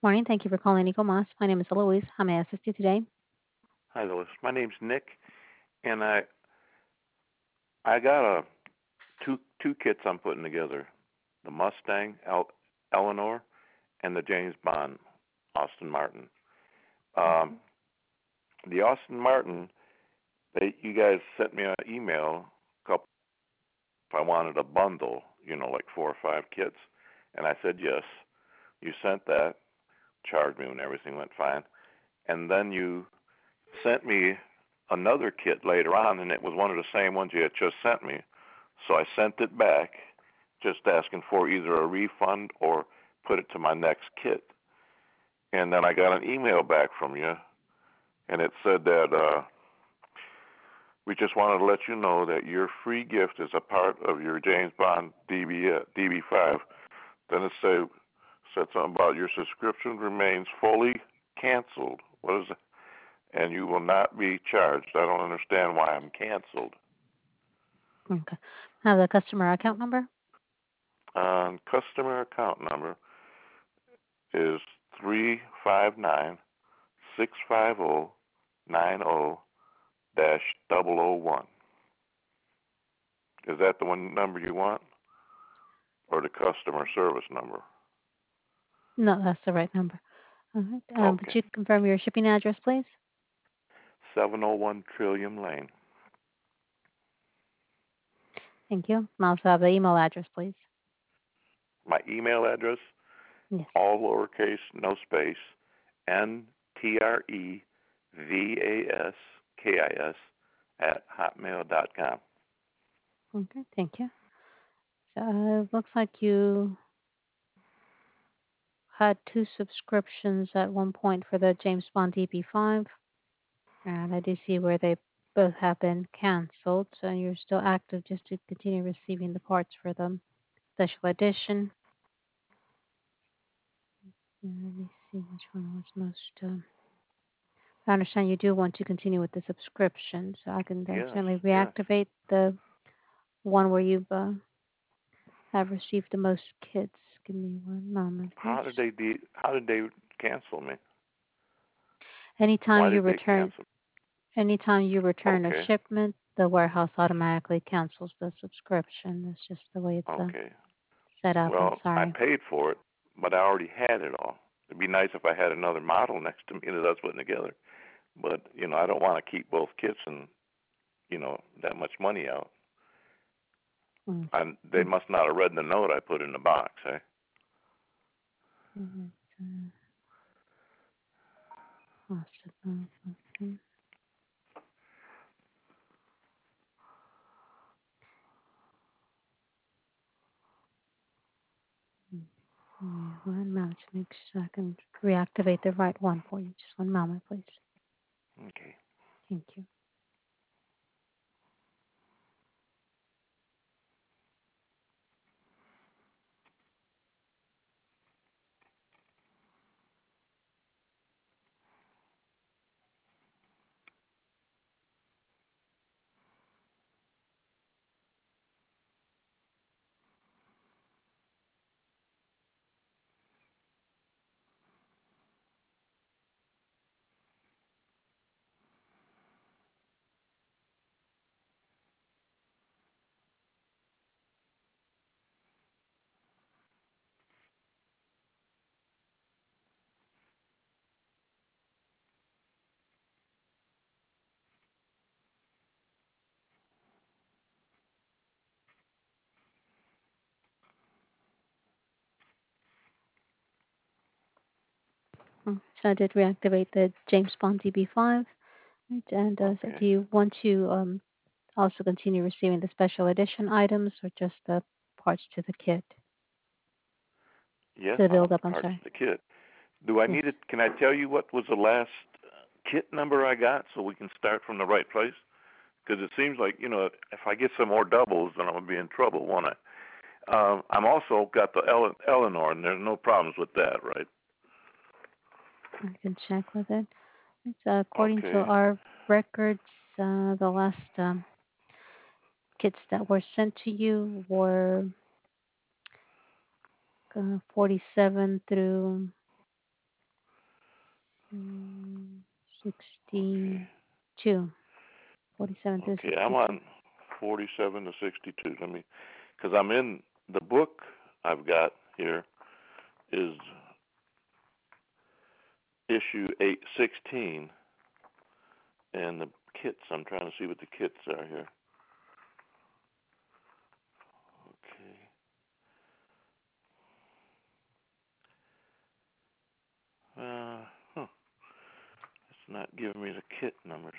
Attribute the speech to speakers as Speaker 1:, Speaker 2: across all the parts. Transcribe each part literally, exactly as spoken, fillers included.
Speaker 1: Morning. Thank you for calling Eagle Moss. My name is Eloise. How may I assist you today?
Speaker 2: Hi, Lois. My name's Nick, and I I got a two two kits I'm putting together: the Mustang El, Eleanor and the James Bond Austin Martin. Um,
Speaker 1: Mhm.
Speaker 2: the Austin Martin, they you guys sent me an email a couple if I wanted a bundle, you know, like four or five kits, and I said yes. You sent that, charged me when everything went fine, and then you sent me another kit later on, and it was one of the same ones you had just sent me. So I sent it back, just asking for either a refund or put it to my next kit. And then I got an email back from you, and it said that uh, we just wanted to let you know that your free gift is a part of your James Bond D B, uh, D B five. Then it said said something about your subscription remains fully canceled. What is it? And you will not be charged. I don't understand why I'm canceled.
Speaker 1: Okay. Have the customer account number?
Speaker 2: Um, customer account number is three five nine six five zero nine zero dash double o one. Is that the one number you want, or the customer service number?
Speaker 1: No, that's the right number. All right. Um, would
Speaker 2: Okay,
Speaker 1: you confirm your shipping address, please?
Speaker 2: seven oh one Trillium Lane.
Speaker 1: Thank you. And also have the email address, please.
Speaker 2: My email address,
Speaker 1: Yes.
Speaker 2: all lowercase, no space, N T R E V A S K I S at hotmail dot com.
Speaker 1: Okay. Thank you. So uh, it looks like you had two subscriptions at one point for the James Bond D B five, and I do see where they both have been canceled. So you're still active just to continue receiving the parts for the special edition. And let me see which one was most. Uh, I understand you do want to continue with the subscription, so I can then
Speaker 2: Yes,
Speaker 1: certainly
Speaker 2: yes.
Speaker 1: reactivate the one where you've uh, have received the most kits. Give me one moment, please.
Speaker 2: How did they de- How did they cancel me?
Speaker 1: Anytime
Speaker 2: Why
Speaker 1: you
Speaker 2: did they
Speaker 1: return,
Speaker 2: cancel?
Speaker 1: anytime you return a
Speaker 2: Okay,
Speaker 1: shipment, the warehouse automatically cancels the subscription. That's just the way it's uh,
Speaker 2: okay.
Speaker 1: set up. I'm
Speaker 2: Well, I
Speaker 1: sorry.
Speaker 2: paid for it, but I already had it all. It'd be nice if I had another model next to me that I was putting together. But you know, I don't want to keep both kits and you know that much money out.
Speaker 1: Mm,
Speaker 2: And they
Speaker 1: mm,
Speaker 2: must not have read the note I put in the box, eh?
Speaker 1: mm, uh, possible. Okay. Mm, mm, One moment to make sure I can reactivate the right one for you. Just one moment, please.
Speaker 2: Okay.
Speaker 1: Thank you. Mm, So I did reactivate the James Bond D B five. Right, and uh, so
Speaker 2: Okay.
Speaker 1: do you want to um, also continue receiving the special edition items or just the parts to the kit?
Speaker 2: Yes,
Speaker 1: To the
Speaker 2: I
Speaker 1: build
Speaker 2: want
Speaker 1: up,
Speaker 2: the
Speaker 1: I'm
Speaker 2: parts
Speaker 1: sorry.
Speaker 2: to the kit. Do I
Speaker 1: Yes.
Speaker 2: need it? Can I tell you what was the last uh, kit number I got so we can start from the right place? Because it seems like you know if I get some more doubles, then I'm gonna be in trouble, won't I? Um, I'm also got the Ele- Eleanor, and there's no problems with that, right?
Speaker 1: I can check with it. It's, uh, according to
Speaker 2: Okay.
Speaker 1: our records, uh, the last um, kits that were sent to you were uh, forty-seven through Mm,
Speaker 2: Okay.
Speaker 1: sixty-two, forty-seven through
Speaker 2: Okay, I'm on
Speaker 1: sixty-two.
Speaker 2: forty-seven to sixty-two. Let me, because I'm in the book I've got here is issue eight sixteen, and the kits. I'm trying to see what the kits are here. Okay. Uh, huh. It's not giving me the kit numbers.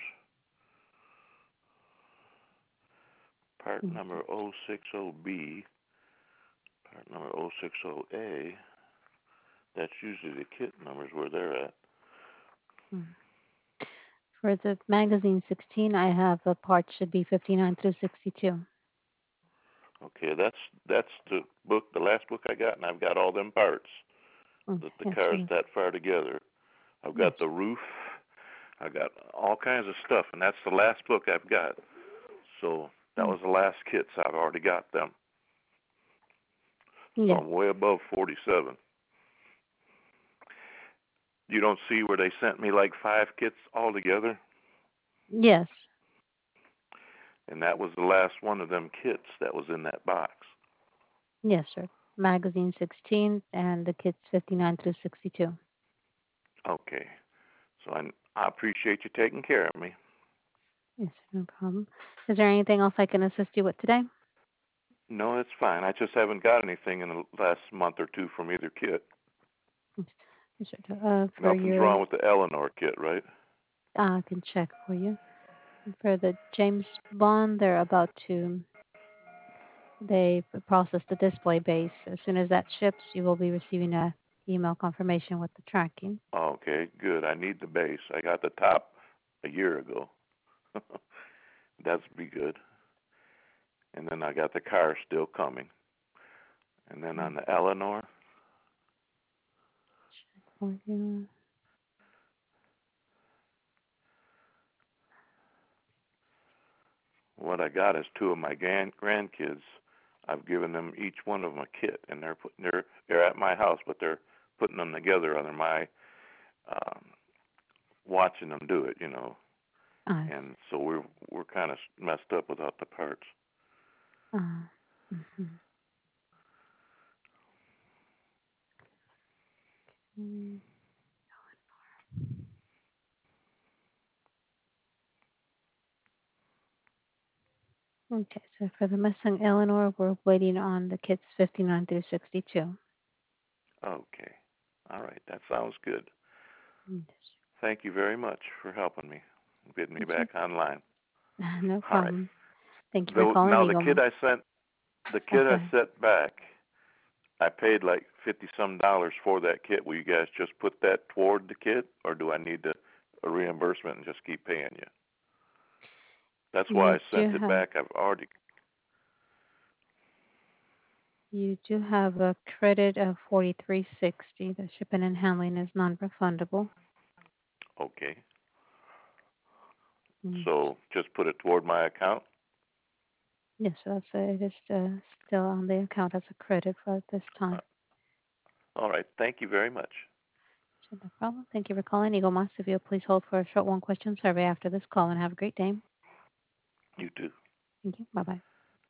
Speaker 2: Part
Speaker 1: Okay.
Speaker 2: number zero six zero B, part number zero six zero A. That's usually the kit numbers where they're at.
Speaker 1: Mm. For the magazine sixteen, I have the parts should be fifty-nine through sixty-two.
Speaker 2: Okay, that's that's the book, the last book I got, and I've got all them parts.
Speaker 1: Okay.
Speaker 2: The, the
Speaker 1: Yes,
Speaker 2: car's
Speaker 1: sir.
Speaker 2: that far together. I've
Speaker 1: Yes.
Speaker 2: got the roof. I got all kinds of stuff, and that's the last book I've got. So that
Speaker 1: Mm.
Speaker 2: was the last kits. I've already got them. So
Speaker 1: Yes.
Speaker 2: I'm way above forty-seven. You don't see where they sent me like five kits altogether?
Speaker 1: Yes.
Speaker 2: And that was the last one of them kits that was in that box.
Speaker 1: Yes, sir. Magazine sixteen and the kits fifty-nine through sixty-two.
Speaker 2: Okay. So I, I appreciate you taking care of me.
Speaker 1: Yes, no problem. Is there anything else I can assist you with today?
Speaker 2: No, it's fine. I just haven't got anything in the last month or two from either kit.
Speaker 1: Yes, yes, sir. Uh, for
Speaker 2: Nothing's
Speaker 1: your,
Speaker 2: wrong with the Eleanor kit, right?
Speaker 1: uh, I can check for you. For the James Bond, they're about to, they process the display base. As soon as that ships, you will be receiving a email confirmation with the tracking.
Speaker 2: Okay, good. I need the base. I got the top a year ago. That'd be good. And then I got the car still coming. And then on
Speaker 1: Mm,
Speaker 2: the Eleanor,
Speaker 1: check for you.
Speaker 2: what I got is two of my grand grandkids. I've given them each one of them a kit, and they're putting they're they're at my house, but they're putting them together under my um, watching them do it, you know.
Speaker 1: Uh,
Speaker 2: And so we're we're kind of messed up without the parts.
Speaker 1: uh, mhm. Mm, okay, so for the missing Eleanor, we're waiting on the kits fifty-nine through sixty-two.
Speaker 2: Okay, all right, that sounds good.
Speaker 1: Yes,
Speaker 2: Thank you very much for helping me, getting me
Speaker 1: yes, sir.
Speaker 2: back online.
Speaker 1: No
Speaker 2: All right.
Speaker 1: problem. Thank you for
Speaker 2: Though
Speaker 1: calling
Speaker 2: now the
Speaker 1: Eagle
Speaker 2: kid
Speaker 1: Moss.
Speaker 2: I sent, the
Speaker 1: Oh,
Speaker 2: kid
Speaker 1: go
Speaker 2: I
Speaker 1: ahead.
Speaker 2: sent back, I paid like fifty some dollars for that kit. Will you guys just put that toward the kit, or do I need to a reimbursement and just keep paying you? That's why
Speaker 1: You
Speaker 2: I
Speaker 1: do
Speaker 2: sent it
Speaker 1: have
Speaker 2: back. I've already.
Speaker 1: you do have a credit of forty-three sixty. The shipping and handling is non-refundable.
Speaker 2: Okay.
Speaker 1: Mm.
Speaker 2: So just put it toward my account.
Speaker 1: Yes, that's it. It is uh, still on the account as a credit for this
Speaker 2: Uh,
Speaker 1: time.
Speaker 2: all right. Thank you very much.
Speaker 1: So no problem. Thank you for calling Eagle Moss. If you'll please hold for a short one question survey after this call and have a great day.
Speaker 2: You too.
Speaker 1: Thank you. Bye bye.